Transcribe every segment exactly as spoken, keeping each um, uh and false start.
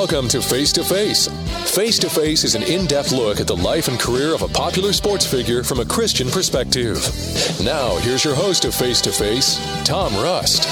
Welcome to Face to Face. Face to Face is an in-depth look at the life and career of a popular sports figure from a Christian perspective. Now, here's your host of Face to Face, Tom Rust.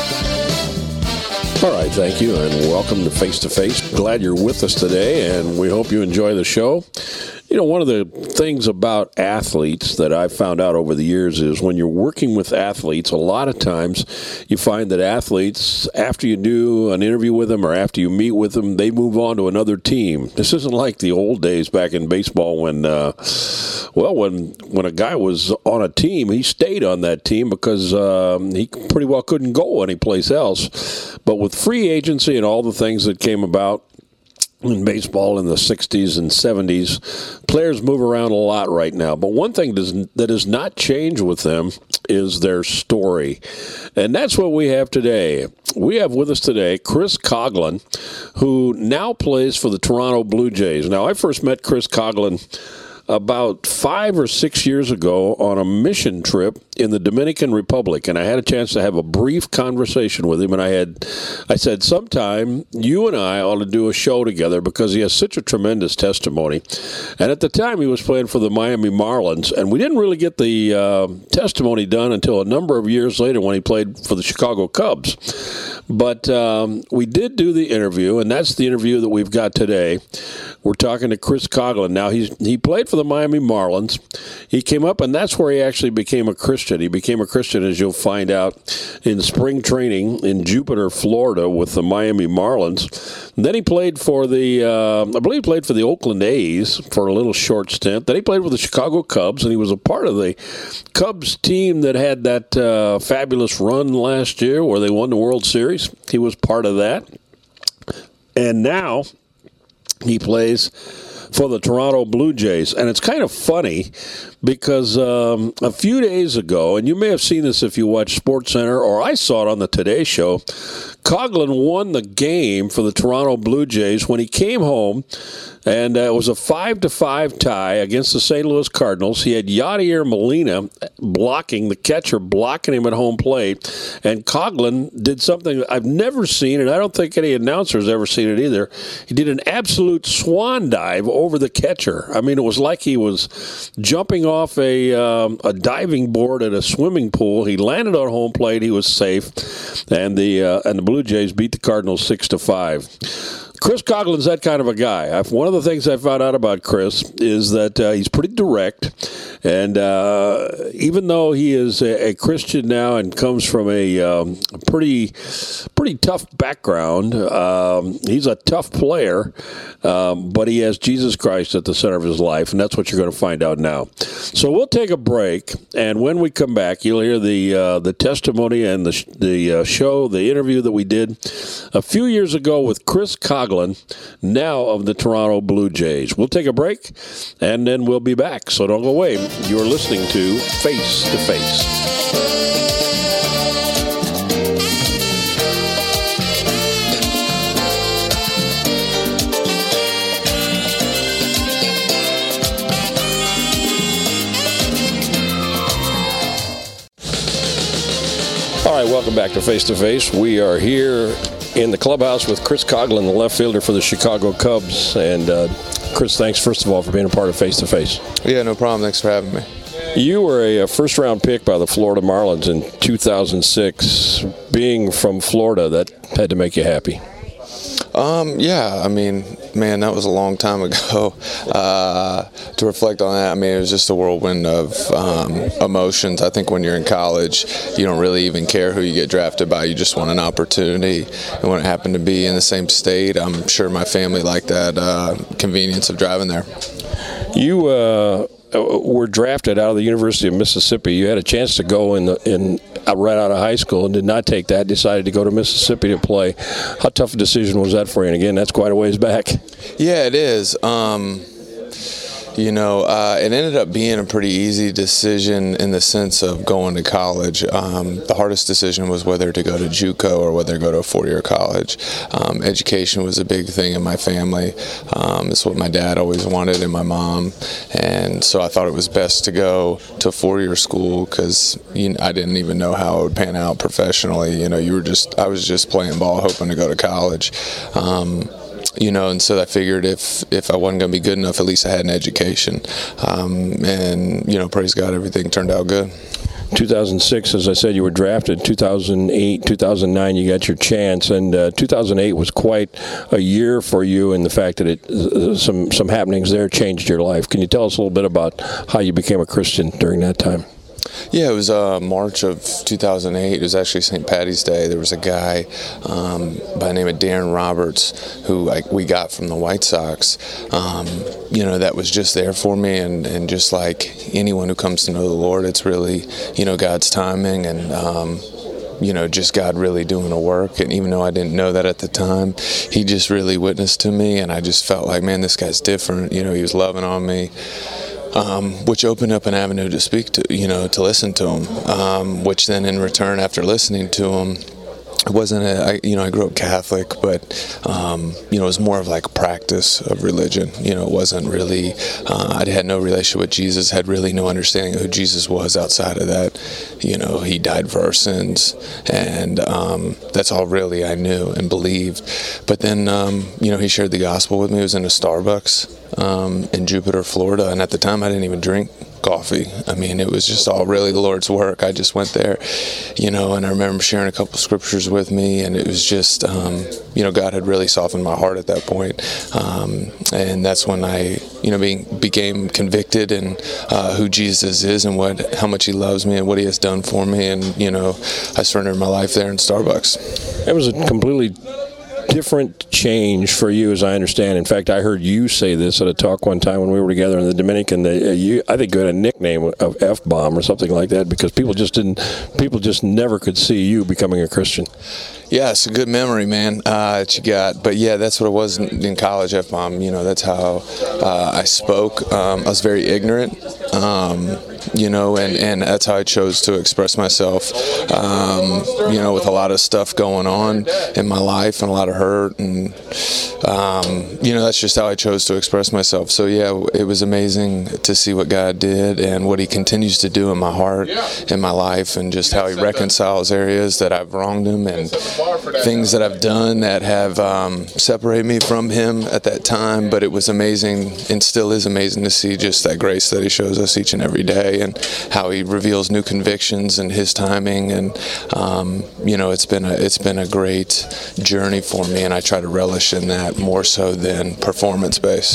All right, thank you, and welcome to Face to Face. Glad you're with us today, and we hope you enjoy the show. You know, one of the things about athletes that I've found out over the years is when you're working with athletes, a lot of times you find that athletes, after you do an interview with them or after you meet with them, they move on to another team. This isn't like the old days back in baseball when, uh, well, when when a guy was on a team, he stayed on that team because um, he pretty well couldn't go anyplace else. But with free agency and all the things that came about in baseball in the sixties and seventies, players move around a lot right now. But one thing does, that has not changed with them is their story. And that's what we have today. We have with us today Chris Coghlan, who now plays for the Toronto Blue Jays. Now, I first met Chris Coghlan about five or six years ago on a mission trip in the Dominican Republic, and I had a chance to have a brief conversation with him, and I had, I said, sometime you and I ought to do a show together because he has such a tremendous testimony. And at the time, he was playing for the Miami Marlins, and we didn't really get the uh, testimony done until a number of years later when he played for the Chicago Cubs. But um, we did do the interview, and that's the interview that we've got today. We're talking to Chris Coghlan. Now, he's he played for the Miami Marlins. He came up, and that's where he actually became a Christian. He became a Christian, as you'll find out, in spring training in Jupiter, Florida, with the Miami Marlins. And then he played for the, uh, I believe he played for the Oakland A's for a little short stint. Then he played with the Chicago Cubs, and he was a part of the Cubs team that had that uh, fabulous run last year where they won the World Series. He was part of that. And now he plays for the Toronto Blue Jays. And it's kind of funny because um, a few days ago, and you may have seen this if you watch SportsCenter, or I saw it on the Today Show, Coghlan won the game for the Toronto Blue Jays when he came home, and uh, it was a five to five tie against the Saint Louis Cardinals. He had Yadier Molina blocking, the catcher blocking him at home plate, and Coghlan did something that I've never seen, and I don't think any announcer's ever seen it either. He did an absolute swan dive over the catcher. I mean, it was like he was jumping off a um, a diving board at a swimming pool. He landed on home plate. He was safe, and the uh, and the Blue Jays beat the Cardinals six to five. Chris Coghlan's that kind of a guy. I've, one of the things I found out about Chris is that uh, he's pretty direct, and uh, even though he is a, a Christian now and comes from a um, pretty pretty tough background, um, he's a tough player, um, but he has Jesus Christ at the center of his life, and that's what you're going to find out now. So we'll take a break, and when we come back, you'll hear the uh, the testimony and the the uh, show, the interview that we did a few years ago with Chris Coghlan, now of the Toronto Blue Jays. We'll take a break, and then we'll be back. So don't go away. You're listening to Face to Face. All right, welcome back to Face to Face. We are here in the clubhouse with Chris Coghlan, the left fielder for the Chicago Cubs. And uh, Chris, thanks first of all for being a part of Face to Face. Yeah, no problem. Thanks for having me. You were a first-round pick by the Florida Marlins in two thousand six. Being from Florida, that had to make you happy. Um, yeah, I mean, man, that was a long time ago. Uh, to reflect on that, I mean, it was just a whirlwind of um, emotions. I think when you're in college, you don't really even care who you get drafted by. You just want an opportunity. And when it happened to be in the same state, I'm sure my family liked that uh, convenience of driving there. You uh, were drafted out of the University of Mississippi. You had a chance to go in the, in right out of high school and did not take that, decided to go to Mississippi to play. How tough a decision was that for you? And again, that's quite a ways back. Yeah, it is. Um, You know, uh, it ended up being a pretty easy decision in the sense of going to college. Um, the hardest decision was whether to go to JUCO or whether to go to a four-year college. Um, education was a big thing in my family. Um, it's what my dad always wanted and my mom. And so I thought it was best to go to a four-year school because you know, I didn't even know how it would pan out professionally. You know, you were just I was just playing ball hoping to go to college. Um, you know, and so I figured if, if I wasn't going to be good enough, at least I had an education. Um, and, you know, praise God, everything turned out good. two thousand six, as I said, you were drafted. two thousand eight, two thousand nine, you got your chance, and uh, two thousand eight was quite a year for you in the fact that it uh, some some happenings there changed your life. Can you tell us a little bit about how you became a Christian during that time? Yeah, it was uh, March of two thousand eight. It was actually Saint Patty's Day. There was a guy um, by the name of Darren Roberts who I, we got from the White Sox, um, you know, that was just there for me. And, and just like anyone who comes to know the Lord, it's really, you know, God's timing and, um, you know, just God really doing a work. And even though I didn't know that at the time, he just really witnessed to me. And I just felt like, man, this guy's different. You know, he was loving on me. Um, which opened up an avenue to speak to, you know, to listen to him, um, which then in return, after listening to him, it wasn't a, I, you know, I grew up Catholic, but, um, you know, it was more of like a practice of religion. You know, it wasn't really, uh, I had no relationship with Jesus, had really no understanding of who Jesus was outside of that. You know, he died for our sins, and um, that's all really I knew and believed. But then, um, you know, he shared the gospel with me. It was in a Starbucks um, in Jupiter, Florida, and at the time I didn't even drink coffee. I mean, it was just all really the Lord's work. I just went there, you know, and I remember sharing a couple scriptures with me, and it was just, um, you know, God had really softened my heart at that point. Um, and that's when I, you know, being, became convicted in uh, who Jesus is and what, how much he loves me and what he has done for me. And, you know, I surrendered my life there in Starbucks. It was a completely different change for you, as I understand. In fact, I heard you say this at a talk one time when we were together in the Dominican. That uh, you, I think, you had a nickname of F-bomb or something like that because people just didn't, people just never could see you becoming a Christian. Yeah, it's a good memory, man, uh, that you got. But yeah, that's what it was in, in college, F-bomb. You know, that's how uh, I spoke. Um, I was very ignorant, um, you know, and, and that's how I chose to express myself, um, you know, with a lot of stuff going on in my life and a lot of hurt. And, um, you know, that's just how I chose to express myself. So, yeah, it was amazing to see what God did and what he continues to do in my heart, in my life, and just how he reconciles areas that I've wronged him and things that I've done that have um, separated me from him at that time. But it was amazing and still is amazing to see just that grace that he shows us each and every day and how he reveals new convictions and his timing. And um, you know, it's been a it's been a great journey for me, and I try to relish in that more so than performance based.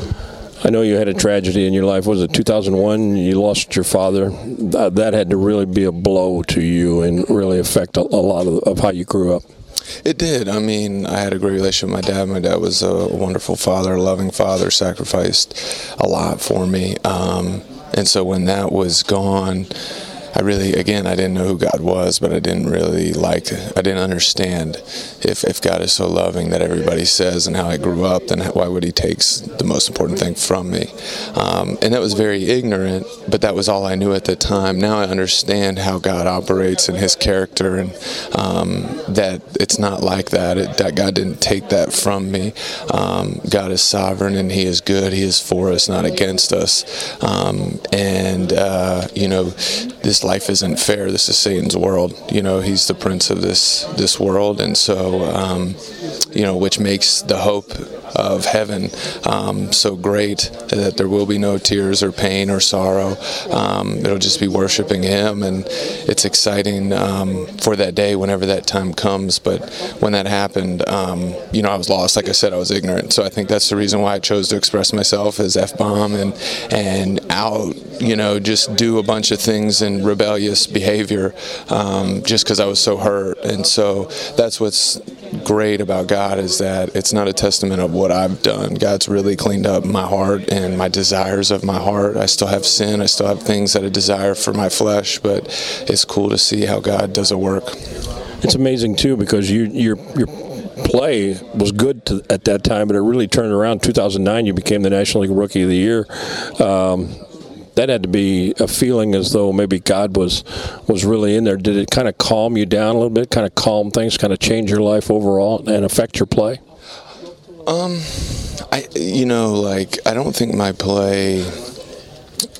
I know you had a tragedy in your life. Was it two thousand one? You lost your father. That had to really be a blow to you and really affect a lot of, of how you grew up. It did. I mean, I had a great relationship with my dad. My dad was a wonderful father, a loving father, sacrificed a lot for me. Um, and so when that was gone, I really, again, I didn't know who God was, but I didn't really like, I didn't understand if, if God is so loving that everybody says and how I grew up, then why would he take the most important thing from me? Um, and that was very ignorant, but that was all I knew at the time. Now I understand how God operates and his character, and um, that it's not like that, it, that God didn't take that from me. Um, God is sovereign and he is good. He is for us, not against us. Um, and, uh, you know, this life isn't fair. This is Satan's world. You know, he's the prince of this this world, and so um, you know, which makes the hope of heaven um, so great that there will be no tears or pain or sorrow. Um, it'll just be worshiping him, and it's exciting um, for that day whenever that time comes. But when that happened, um, you know, I was lost. Like I said, I was ignorant. So I think that's the reason why I chose to express myself as F-bomb and and out, you know, just do a bunch of things and rebellious behavior um, just because I was so hurt. And so that's what's great about God, is that it's not a testament of what I've done. God's really cleaned up my heart and my desires of my heart. I still have sin. I still have things that I desire for my flesh, but it's cool to see how God does a work. It's amazing, too, because you, your your play was good to, at that time, but it really turned around. In two thousand nine, you became the National League Rookie of the Year. Um, That had to be a feeling as though maybe God was was really in there. Did it kind of calm you down a little bit, kind of calm things, kind of change your life overall and affect your play? Um, I, you know, like, I don't think my play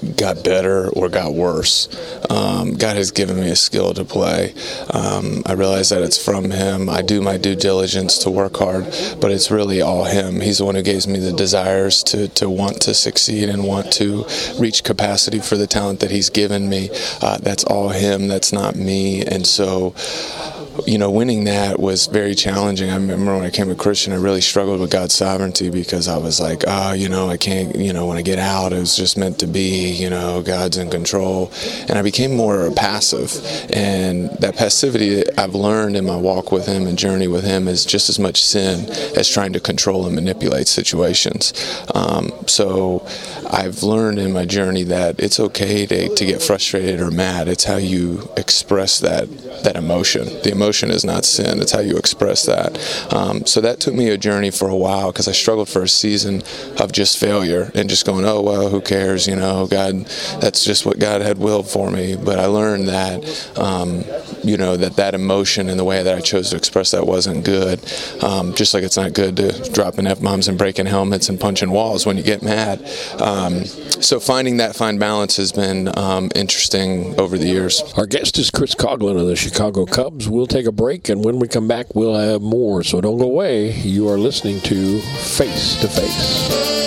got better or got worse. Um, God has given me a skill to play. Um, I realize that it's from Him. I do my due diligence to work hard, but it's really all Him. He's the one who gives me the desires to, to want to succeed and want to reach capacity for the talent that He's given me. Uh, that's all Him. That's not me. And so, you know, winning that was very challenging. I remember when I became a Christian, I really struggled with God's sovereignty because I was like, ah, oh, you know, I can't, you know, when I get out, it was just meant to be, you know, God's in control. And I became more passive. And that passivity I've learned in my walk with Him and journey with Him is just as much sin as trying to control and manipulate situations. Um, so I've learned in my journey that it's okay to, to get frustrated or mad. It's how you express that, that emotion. The emotion Emotion is not sin. It's how you express that. Um, so that took me a journey for a while because I struggled for a season of just failure and just going, oh, well, who cares? You know, God, that's just what God had willed for me. But I learned that, um, you know, that that emotion and the way that I chose to express that wasn't good. Um, just like it's not good to dropping F-bombs and breaking helmets and punching walls when you get mad. Um, so finding that fine balance has been um, interesting over the years. Our guest is Chris Coughlin of the Chicago Cubs. We'll take a break, and when we come back, we'll have more. So don't go away. You are listening to Face to Face.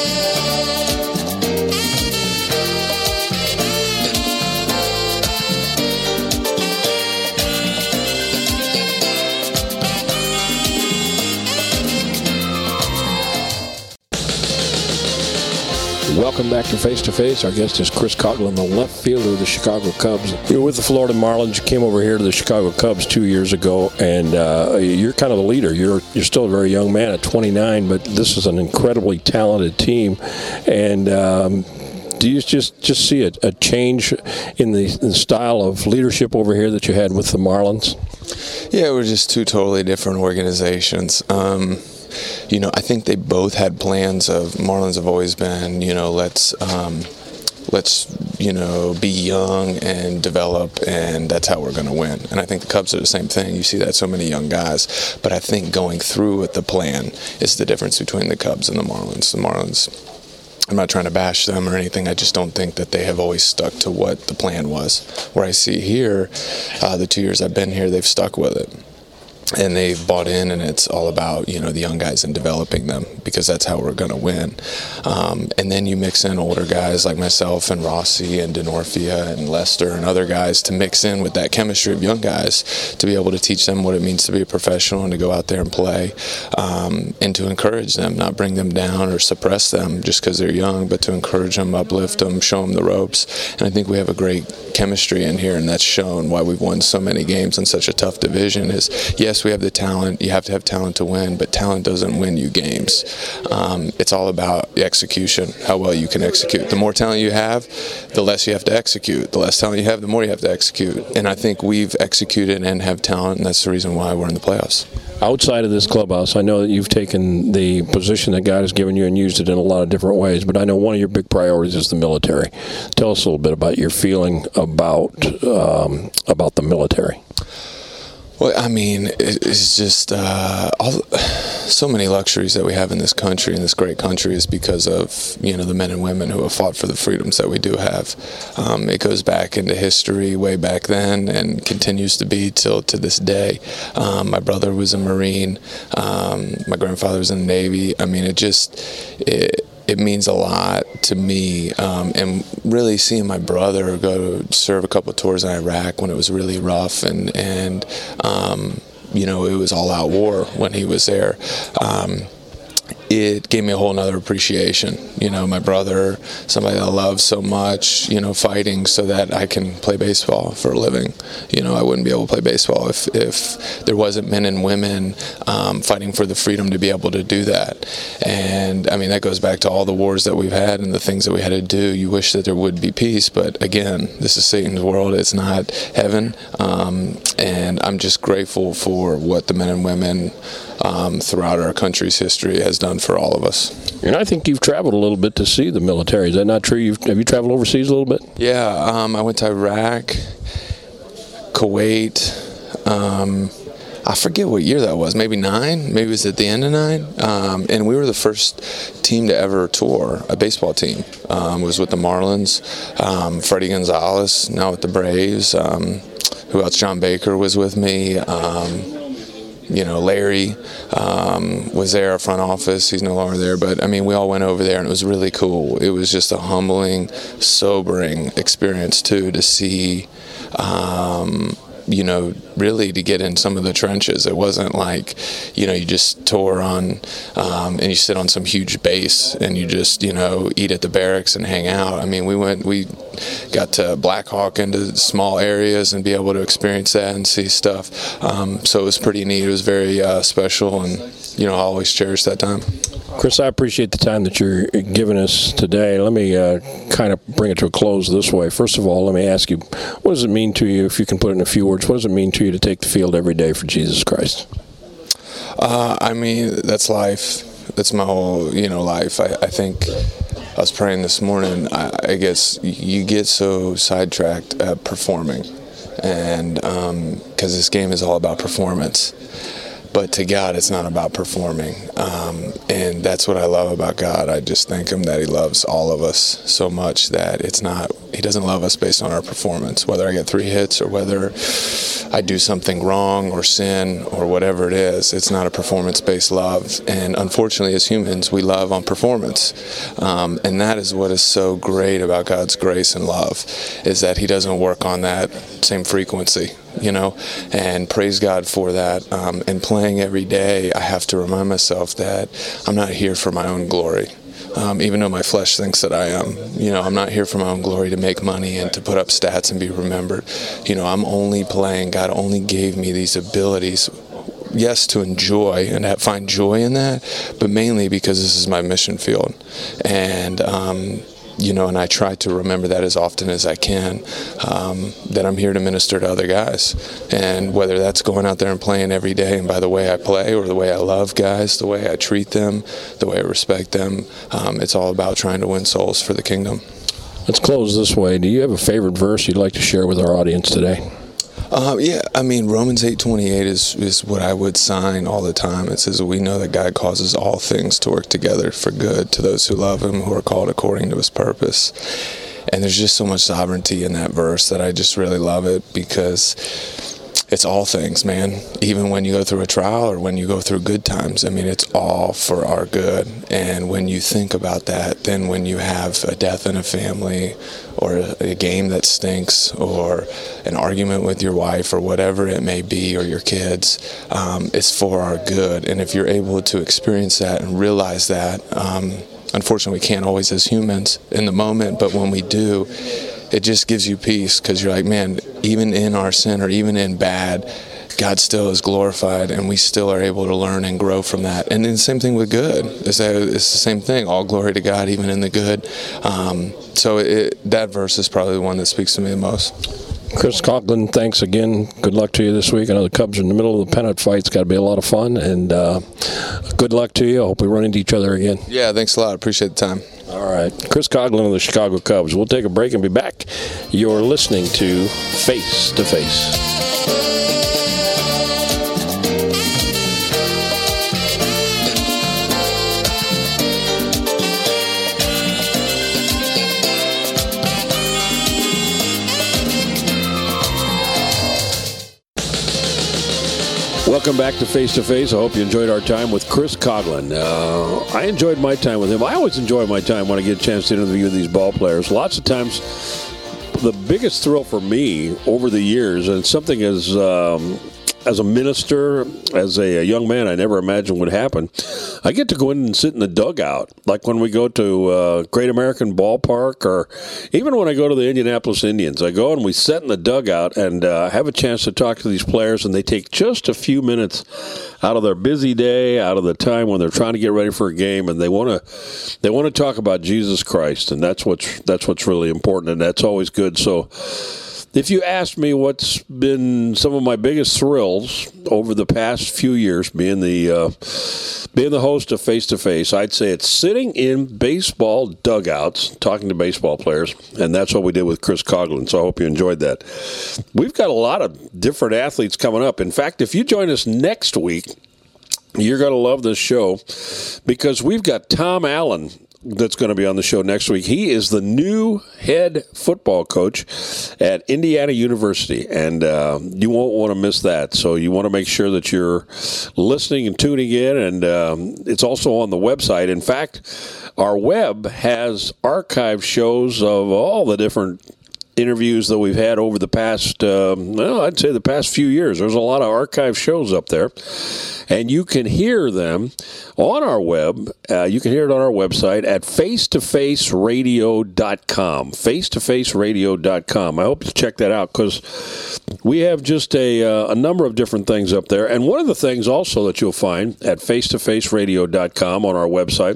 Welcome back to Face to Face. Our guest is Chris Coughlin, the left fielder of the Chicago Cubs. You're with the Florida Marlins. You came over here to the Chicago Cubs two years ago, and uh, you're kind of the leader. You're you're still a very young man at twenty-nine, but this is an incredibly talented team. And um, do you just, just see a, a change in the, in the style of leadership over here that you had with the Marlins? Yeah, we're just two totally different organizations. Um, You know, I think they both had plans of, Marlins have always been, you know, let's, um, let's, you know, be young and develop, and that's how we're going to win. And I think the Cubs are the same thing. You see that so many young guys. But I think going through with the plan is the difference between the Cubs and the Marlins. The Marlins, I'm not trying to bash them or anything. I just don't think that they have always stuck to what the plan was. Where I see here, uh, the two years I've been here, they've stuck with it. And they've bought in, and it's all about, you know, the young guys and developing them, because that's how we're going to win. Um, and then you mix in older guys like myself and Rossi and Denorfia and Lester and other guys to mix in with that chemistry of young guys to be able to teach them what it means to be a professional and to go out there and play, um, and to encourage them, not bring them down or suppress them just because they're young, but to encourage them, uplift them, show them the ropes. And I think we have a great chemistry in here, and that's shown why we've won so many games in such a tough division. Is yes, we have the talent. You have to have talent to win, but talent doesn't win you games. Um, it's all about execution, how well you can execute. The more talent you have, the less you have to execute. The less talent you have, the more you have to execute. And I think we've executed and have talent, and that's the reason why we're in the playoffs. Outside of this clubhouse, I know that you've taken the position that God has given you and used it in a lot of different ways, but I know one of your big priorities is the military. Tell us a little bit about your feeling about um, about the military. Well, I mean, it's just uh, all, so many luxuries that we have in this country, in this great country, is because of, you know, the men and women who have fought for the freedoms that we do have. Um, it goes back into history way back then and continues to be till to this day. Um, my brother was a Marine. Um, my grandfather was in the Navy. I mean, it just... It, It means a lot to me, um, and really seeing my brother go to serve a couple of tours in Iraq when it was really rough, and and um, you know, it was all-out war when he was there. Um, it gave me a whole nother appreciation. You know, my brother, somebody I love so much, you know, fighting so that I can play baseball for a living. You know, I wouldn't be able to play baseball if, if there wasn't men and women um, fighting for the freedom to be able to do that. And, I mean, that goes back to all the wars that we've had and the things that we had to do. You wish that there would be peace, but, again, this is Satan's world. It's not heaven. Um, and I'm just grateful for what the men and women um, throughout our country's history has done for all of us. And I think you've traveled a little bit to see the military. Is that not true? You've, have you traveled overseas a little bit? Yeah, um, I went to Iraq, Kuwait, um, I forget what year that was, maybe nine, maybe it was at the end of nine, um, and we were the first team to ever tour, a baseball team. Um, it was with the Marlins, um, Freddie Gonzalez, now with the Braves, um, who else, John Baker was with me, um, you know, Larry um, was there, our front office, he's no longer there, but I mean, we all went over there and it was really cool. It was just a humbling, sobering experience too, to see, um, you know, really to get in some of the trenches. It wasn't like, you know, you just tour on um, and you sit on some huge base and you just, you know, eat at the barracks and hang out. I mean, we went, we got to Black Hawk into small areas and be able to experience that and see stuff. Um, so it was pretty neat. It was very uh, special, and, you know, I always cherish that time. Chris, I appreciate the time that you're giving us today. Let me uh, kind of bring it to a close this way. First of all, let me ask you, what does it mean to you, if you can put it in a few words, what does it mean to you to take the field every day for Jesus Christ? Uh, I mean, that's life. That's my whole, you know, life. I, I think I was praying this morning, I, I guess you get so sidetracked at performing, and because um, this game is all about performance. But to God, it's not about performing. Um, and that's what I love about God. I just thank Him that He loves all of us so much that it's not, He doesn't love us based on our performance. Whether I get three hits or whether I do something wrong or sin or whatever it is, it's not a performance-based love. And unfortunately, as humans, we love on performance. Um, and that is what is so great about God's grace and love, is that He doesn't work on that same frequency. You know, and praise God for that. Um, and playing every day, I have to remind myself that I'm not here for my own glory. Um, even though my flesh thinks that I am. You know, I'm not here for my own glory to make money and to put up stats and be remembered. You know, I'm only playing. God only gave me these abilities, yes, to enjoy and have, find joy in that, but mainly because this is my mission field. And, um, you know, and I try to remember that as often as I can, um, that I'm here to minister to other guys. And whether that's going out there and playing every day, and by the way I play or the way I love guys, the way I treat them, the way I respect them, um, it's all about trying to win souls for the kingdom. Let's close this way. Do you have a favorite verse you'd like to share with our audience today? Uh, yeah, I mean, Romans eight twenty-eight is, is what I would sign all the time. It says, we know that God causes all things to work together for good to those who love Him, who are called according to His purpose. And there's just so much sovereignty in that verse that I just really love it, because it's all things, man. Even when you go through a trial or when you go through good times, I mean, it's all for our good. And when you think about that, then when you have a death in a family or a, a game that stinks or an argument with your wife or whatever it may be, or your kids, um, it's for our good. And if you're able to experience that and realize that, um, unfortunately, we can't always as humans in the moment, but when we do, it just gives you peace, because you're like, man, even in our sin or even in bad, God still is glorified, and we still are able to learn and grow from that. And then the same thing with good. It's, it's the same thing. All glory to God, even in the good. Um, so it, that verse is probably the one that speaks to me the most. Chris Coughlin, thanks again. Good luck to you this week. I know the Cubs are in the middle of the pennant fight. It's got to be a lot of fun, and uh, good luck to you. I hope we run into each other again. Yeah, thanks a lot. Appreciate the time. All right. Chris Coughlin of the Chicago Cubs. We'll take a break and be back. You're listening to Face to Face. Welcome back to Face to Face. I hope you enjoyed our time with Chris Coughlin. Uh, I enjoyed my time with him. I always enjoy my time when I get a chance to interview these ball players. Lots of times, the biggest thrill for me over the years, and something as um, as a minister, as a, a young man, I never imagined would happen. I get to go in and sit in the dugout, like when we go to uh, Great American Ballpark, or even when I go to the Indianapolis Indians. I go and we sit in the dugout and uh, have a chance to talk to these players, and they take just a few minutes out of their busy day, out of the time when they're trying to get ready for a game, and they want to they want to talk about Jesus Christ, and that's what's that's what's really important, and that's always good. So if you asked me what's been some of my biggest thrills over the past few years, being the uh, being the host of Face to Face, I'd say it's sitting in baseball dugouts, talking to baseball players, and that's what we did with Chris Coughlin. So I hope you enjoyed that. We've got a lot of different athletes coming up. In fact, if you join us next week, you're going to love this show because we've got Tom Allen that's going to be on the show next week. He is the new head football coach at Indiana University, and uh, you won't want to miss that. So you want to make sure that you're listening and tuning in, and um, it's also on the website. In fact, our web has archive shows of all the different interviews that we've had over the past, um, well, I'd say the past few years. There's a lot of archive shows up there, and you can hear them on our web. Uh, you can hear it on our website at face to face radio dot com, face to face radio dot com. I hope you check that out because we have just a, uh, a number of different things up there. And one of the things also that you'll find at face to face radio dot com on our website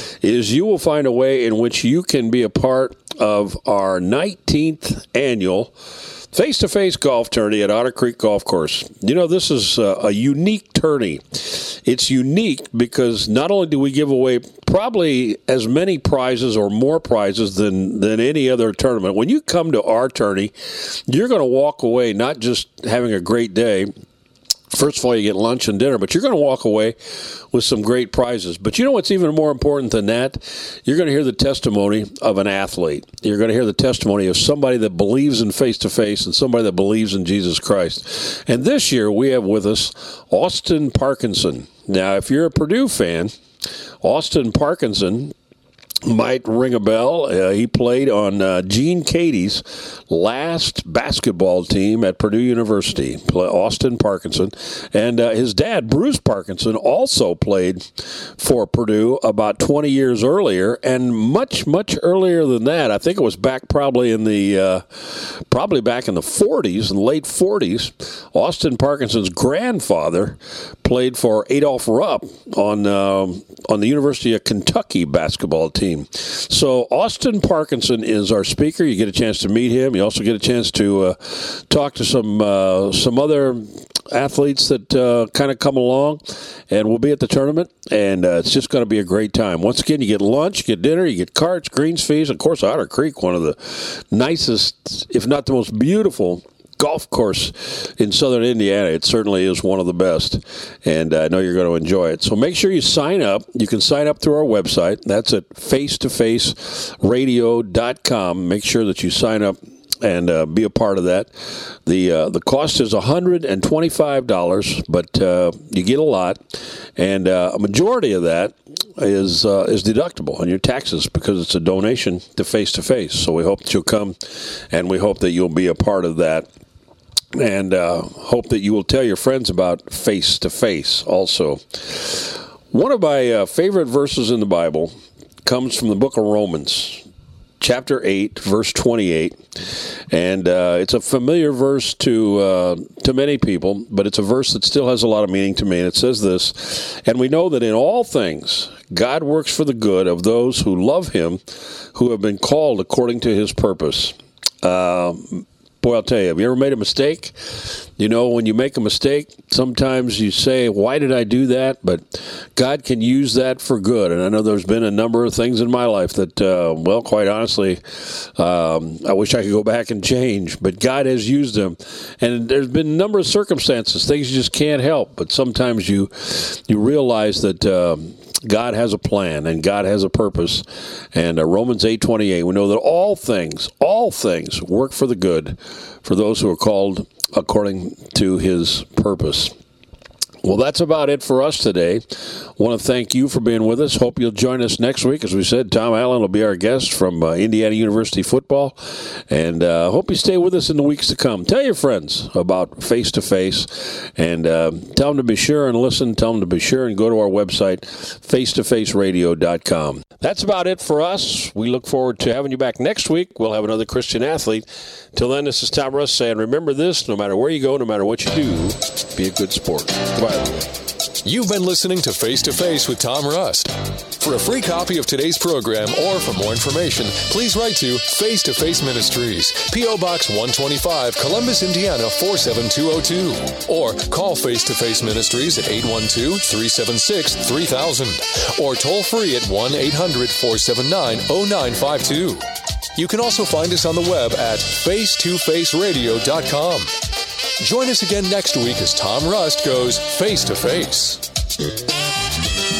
is you will find a way in which you can be a part of our nineteenth annual face-to-face golf tourney at Otter Creek Golf Course. You know, this is a, a unique tourney. It's unique because not only do we give away probably as many prizes or more prizes than, than any other tournament. When you come to our tourney, you're going to walk away not just having a great day. First of all, you get lunch and dinner, but you're going to walk away with some great prizes. But you know what's even more important than that? You're going to hear the testimony of an athlete. You're going to hear the testimony of somebody that believes in face-to-face and somebody that believes in Jesus Christ. And this year, we have with us Austin Parkinson. Now, if you're a Purdue fan, Austin Parkinson might ring a bell. Uh, he played on uh, Gene Katie's last basketball team at Purdue University, Austin Parkinson. And uh, his dad, Bruce Parkinson, also played for Purdue about twenty years earlier. And much, much earlier than that, I think it was back probably in the, uh, probably back in the forties, in the late forties, Austin Parkinson's grandfather played for Adolph Rupp on, uh, on the University of Kentucky basketball team. So Austin Parkinson is our speaker. You get a chance to meet him. You also get a chance to uh, talk to some uh, some other athletes that uh, kind of come along, and we'll be at the tournament, and uh, it's just going to be a great time. Once again, you get lunch, you get dinner, you get carts, greens fees. Of course, Otter Creek, one of the nicest, if not the most beautiful golf course in southern Indiana. It certainly is one of the best, and I know you're going to enjoy it. So make sure you sign up. You can sign up through our website. That's at face to face radio dot com. Make sure that you sign up and uh, be a part of that. The uh, the cost is one hundred twenty-five dollars, but uh, you get a lot, and uh, a majority of that is uh, is deductible on your taxes because it's a donation to Face to Face. So we hope that you'll come, and we hope that you'll be a part of that. And uh, hope that you will tell your friends about Face to Face also. One of my uh, favorite verses in the Bible comes from the book of Romans, chapter eight, verse twenty-eight. And uh, it's a familiar verse to uh, to many people, but it's a verse that still has a lot of meaning to me. And it says this, and we know that in all things God works for the good of those who love him, who have been called according to his purpose. Uh, Boy, I'll tell you, have you ever made a mistake? You know, when you make a mistake, sometimes you say, why did I do that? But God can use that for good. And I know there's been a number of things in my life that, uh, well, quite honestly, um, I wish I could go back and change. But God has used them. And there's been a number of circumstances, things you just can't help. But sometimes you, you realize that um, God has a plan and God has a purpose. And uh, Romans eight twenty-eight, we know that all things, all things work for the good for those who are called according to his purpose. Well, that's about it for us today. I want to thank you for being with us. Hope you'll join us next week. As we said, Tom Allen will be our guest from uh, Indiana University football. And I uh, hope you stay with us in the weeks to come. Tell your friends about Face to Face. And uh, tell them to be sure and listen. Tell them to be sure and go to our website, face to face radio dot com. That's about it for us. We look forward to having you back next week. We'll have another Christian athlete. Till then, this is Tom Russ saying, remember this, no matter where you go, no matter what you do, be a good sport. Goodbye. You've been listening to Face to Face with Tom Rust. For a free copy of today's program or for more information, please write to Face to Face Ministries, P O. Box one twenty-five, Columbus, Indiana four seven two zero two. Or call Face to Face Ministries at eight one two, three seven six, three thousand. Or toll free at one eight hundred, four seven nine, zero nine five two. You can also find us on the web at face to face radio dot com. Join us again next week as Tom Rust goes face to face.